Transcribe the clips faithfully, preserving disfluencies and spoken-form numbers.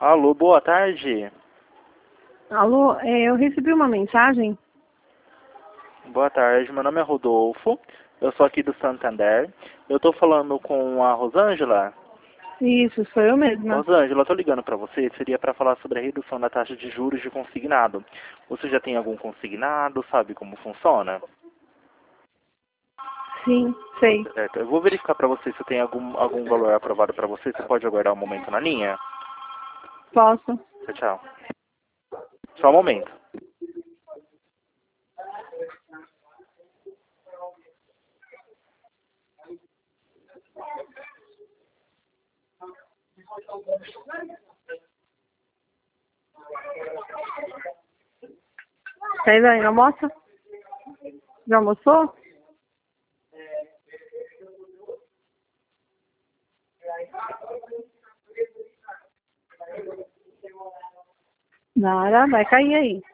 Alô, boa tarde. Alô, é, eu recebi uma mensagem. Boa tarde, meu nome é Rodolfo, eu sou aqui do Santander. Eu estou falando com a Rosângela. Isso, sou eu mesma. Rosângela, eu estou ligando para você, seria para falar sobre a redução da taxa de juros de consignado. Você já tem algum consignado, sabe como funciona? Sim, sei. Certo, eu vou verificar para você se tem algum, algum valor aprovado para você. Você pode aguardar um momento na linha? Posso? Tchau, tchau. Só um momento. Tá indo aí no almoço? Já almoçou? Nara, vai cair aí.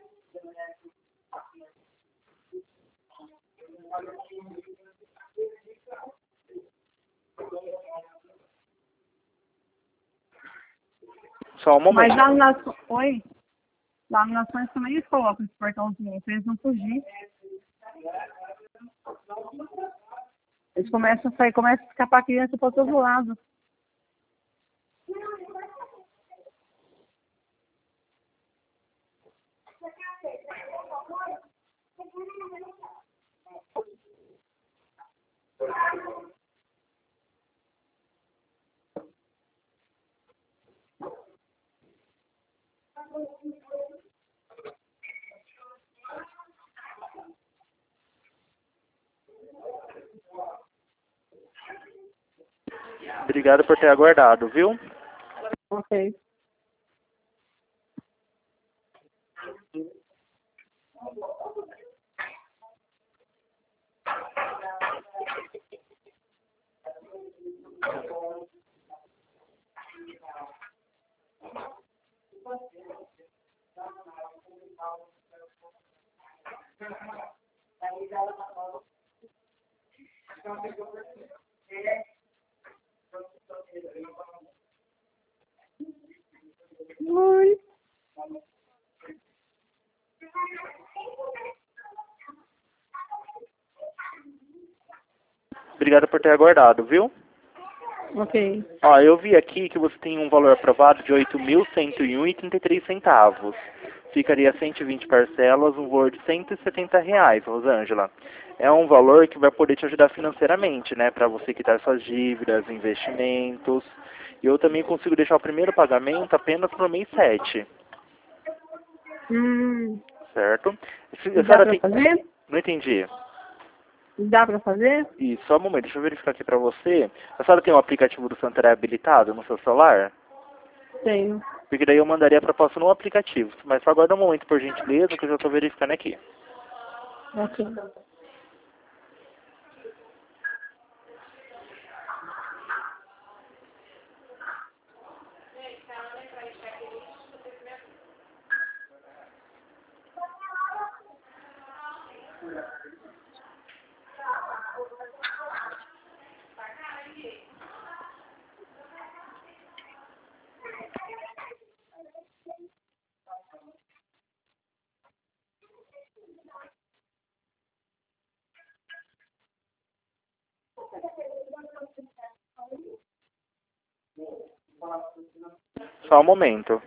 Só um momento. Mas lá nas... Oi? Lá nas nações também eles colocam esse portãozinho, pra eles não fugir. Eles começam a sair, começam a escapar a criança para todo lado. Obrigado por ter aguardado, viu? Ok. Oi. Obrigado por ter aguardado, viu? Ok. Ó, eu vi aqui que você tem um valor aprovado de oito mil cento e um e trinta e três centavos. Ficaria cento e vinte parcelas, um valor de cento e setenta reais, Rosângela. É um valor que vai poder te ajudar financeiramente, né? Para você quitar suas dívidas, investimentos. E eu também consigo deixar o primeiro pagamento apenas no mês sete. Hum, Certo? Se- A dá senhora pra tem... fazer? Não entendi. Dá pra fazer? Isso, só um momento, deixa eu verificar aqui pra você. A senhora tem um aplicativo do Santander habilitado no seu celular? Tenho. Porque daí eu mandaria a proposta no aplicativo. Mas só aguarda um momento, por gentileza, que eu já estou verificando aqui. Ok. Só um momento.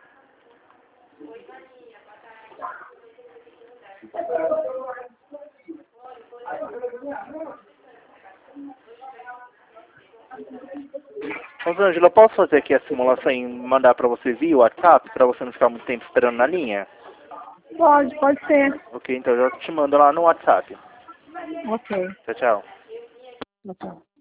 Rosângela, posso fazer aqui a simulação e mandar para você via WhatsApp, para você não ficar muito tempo esperando na linha? Pode, pode ser. Ok, então eu já te mando lá no WhatsApp. Ok. Tchau, tchau. Ok.